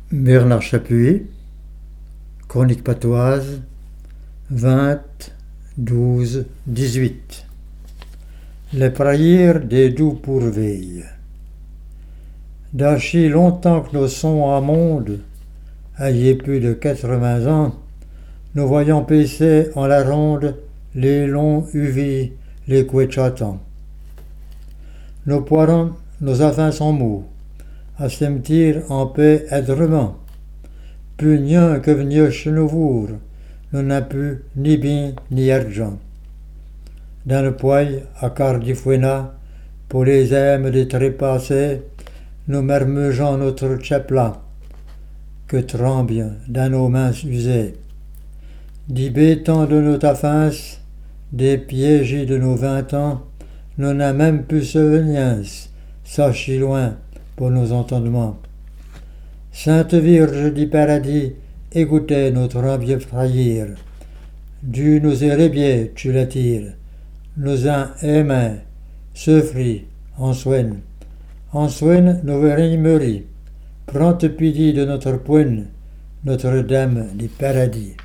Bernard Chapuis, Chronique patoise, 20-12-18. Les prières des doux pourveilles. D'archi longtemps que nos sons à monde, ayez plus de 80 ans, nous voyons paisser en la ronde les longs uvis, les couetchatants. Nos poirons, nos affins sont mous, à sentir en paix aigrement. Pugnant que venieux chenouvour, nous n'a pu ni bien ni argent. Dans le poil, à Cardifouena, pour les aimes des trépassés, nous marmugeons notre chapla, que tremblent dans nos mains usées. Dibétant de nos taffins, des piégés de nos 20 ans, nous n'a même pu souvenir, sachi loin pour nos entendements. Sainte Vierge du paradis, écoutez notre envieux frayir. Du nous érébier, tu l'attires. Nous en aimons, souffris, en soin. En soin, nous verrons mourir. Prends pitié de notre poigne, Notre-Dame du paradis.